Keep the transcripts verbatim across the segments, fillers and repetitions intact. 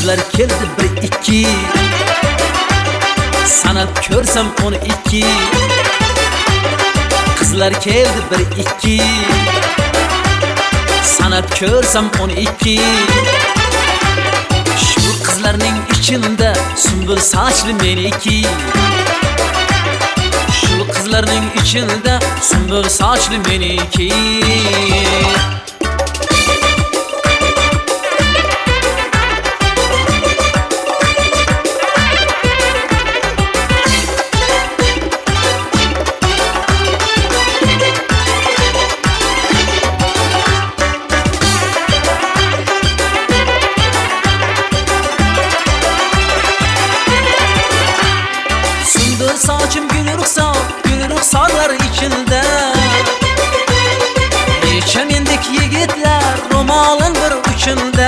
Kızlar keldi bir iki, sanab ko'rsam onu iki. Kızlar keldi bir iki, sanab ko'rsam onu iki. Şu kızlarning içinde sümbül saçlı meniki. Şu kızlarning içinde sümbül saçlı meniki. Saçım gül ruhsar, gül ruhsarlar içinde. Çemendik yigitler romalın bir uçunda.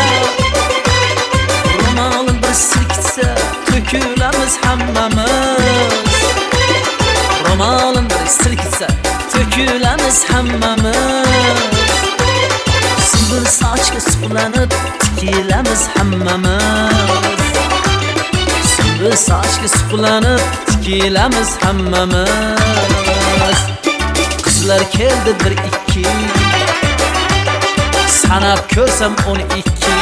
Romalın bir silkitse tökülemiz hammamiz. Romalın bir silkitse tökülemiz hammamiz. Sümbül saçga suqlanib tikilamiz hammamiz. Sümbül saçga suqlanib tikilamiz hammamiz. Kızlar keldi bir iki, sanab ko'rsam onu iki.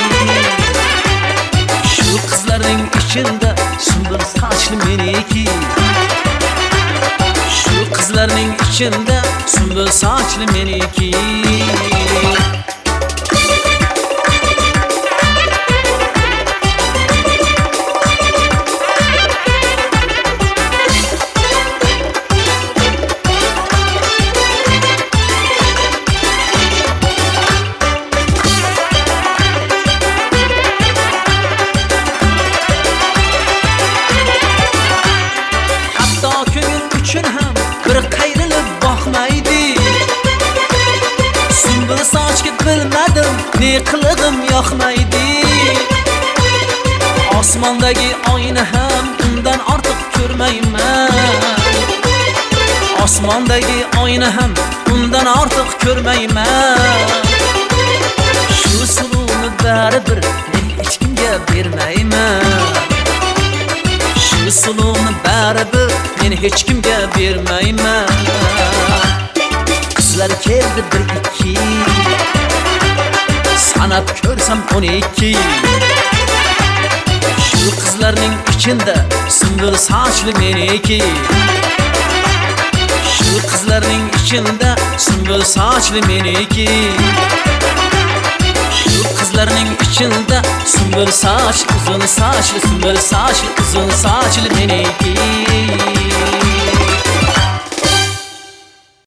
Şu kızlarning içinde sümbül saçlı meniki. Şu kızlarning içinde sümbül saçlı meniki. Bir qayrilib boqmaydi. Sümbül saçga bilmadim ne qilig'im yoqmaydi. Osmondagi oyni ham undan ortiq ko'rmayman. Osmondagi oyni ham undan ortiq ko'rmayman. Shu suluvni baribir men hech kimga bermayman. Shu suluvni baribir men hech kimga bermayman. Kızlar keldi bir iki, sanab ko'rsam o'n iki. Şu kızlarning içinde sümbül saçlı meniki. Şu kızlarning içinde sümbül saçlı meniki. Şu kızlarning içinde sümbül saç, uzun saçlı, sümbül saçlı, uzun saçlı meniki.